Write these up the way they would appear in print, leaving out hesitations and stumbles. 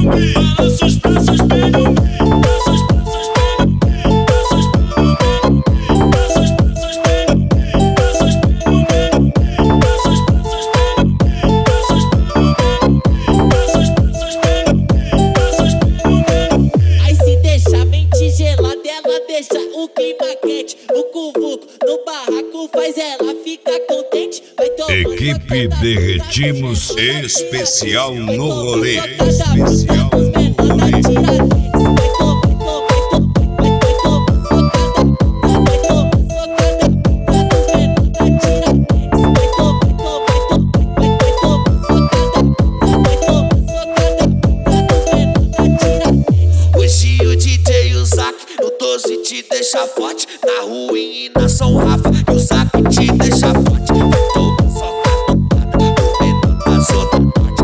balança os braços bem no meio. Deixa o clima quente, vucu-vucu no barraco faz ela ficar contente. Vai tomando Equipe Derretimos especial no rolê. Hoje o DJ Uzak no 12 te deixa forte, na ruim e na São Rafa e o Zac te deixa forte. Vai tomar socada, no menor da zona norte.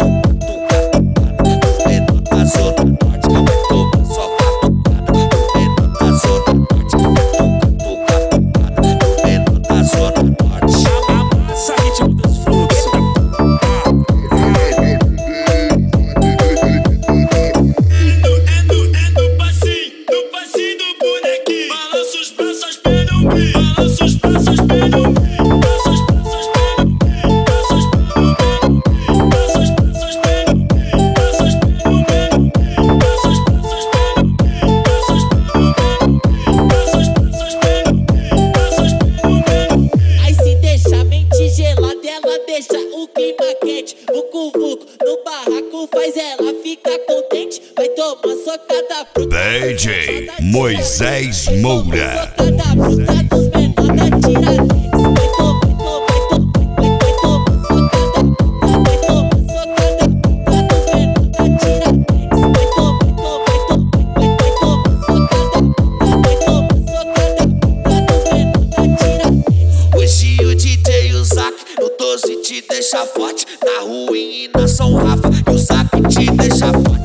No menor da zona norte. Vai tomar socada, no menor da zona norte. No menor da zona norte. Amassa ritmo dos fluxos. No passinho do bonequinho. Balança os braços bem no meio. Balança os braços bem no meio. Balança os braços bem no meio. Balança os braços bem no meio. Balança os braços bem no meio. Balança os braços bem no meio. Balança os braços bem no meio. Balança os braços bem no meio. Aí se deixa a mente gelada, ela deixa o clima quente. Vucu-vucu no barraco faz ela ficar contente. Vai tomar socada pro DJ Moisés Moura. socada bruta dos menor da Tiradentes. Hoje o DJ Uzak no 12 te deixa forte, na ruim e na São Rafa e o Zac te deixa forte.